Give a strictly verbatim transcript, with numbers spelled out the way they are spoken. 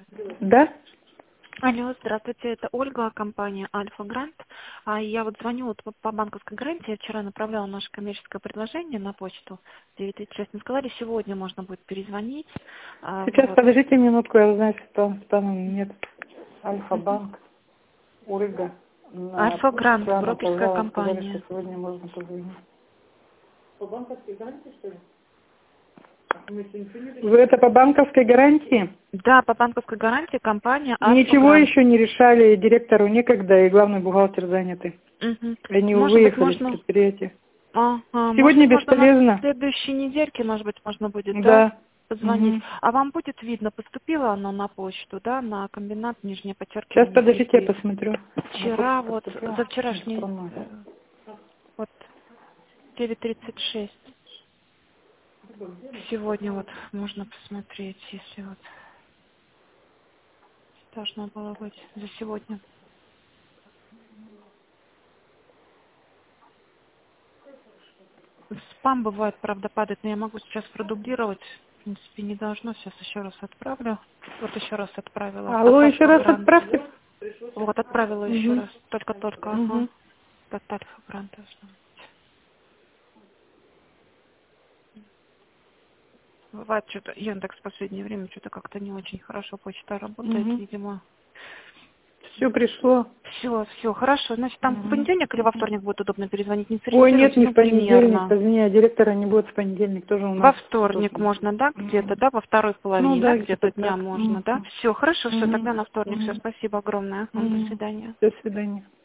Да? Алло, здравствуйте, это Ольга, компания Альфа Грант. А я вот звоню вот по по банковской гарантии. Я вчера направляла наше коммерческое предложение на почту девять тридцать шесть. Мне сказали, сегодня можно будет перезвонить. А, Сейчас вот. подождите минутку, я узнаю, что там, там нет. Альфа-банк, Ольга. На Альфа Грант, вчера брокерская направляла, сказали, что компания. сегодня можно позвонить. По банковской гарантии, что ли? Вы это по банковской гарантии? Да, по банковской гарантии компания Альфа Ничего Грант. еще не решали, директору некогда, и главный бухгалтер заняты. Угу. Они Может быть, выехали с можно... предприятия. Ага, может Сегодня быть, можно на бесполезно. следующей недельке, может быть, можно будет, да, Да. позвонить. Угу. А вам будет видно, поступило оно на почту, да, на комбинат, нижнее Сейчас, подчеркивание, подождите, я Сити. посмотрю. Вчера, вот, Поступила за вчерашний, электронная. э, вот, девять тридцать шесть. Сегодня вот можно посмотреть, если вот должно было быть за сегодня. Спам бывает, правда, падает, но я могу сейчас продублировать. В принципе, не должно. Сейчас еще раз отправлю. Вот еще раз отправила. От Алло, еще раз Альфа-Грант. отправьте. Вот, отправила еще Угу. раз. Только-только, ага. Угу. От Альфа-Грант должно быть. Бывает, что-то Яндекс в последнее время что-то как-то не очень хорошо почта работает, Угу. видимо. Все пришло. Все, все, хорошо. Значит, там в Угу. понедельник или во вторник будет удобно перезвонить? Не Ой, нет, сориентируюсь, не ну, в понедельник. примерно. Позднее, директора не будет в понедельник, тоже у Во нас вторник должен быть. можно, да, где-то, Мгм. да, во второй Ну половине, да, да, где-то где-то дня так. можно, да? Мгм. Все, хорошо, все, тогда Мгм. на вторник. Все, Мгм. спасибо огромное. До Мгм. свидания. До свидания.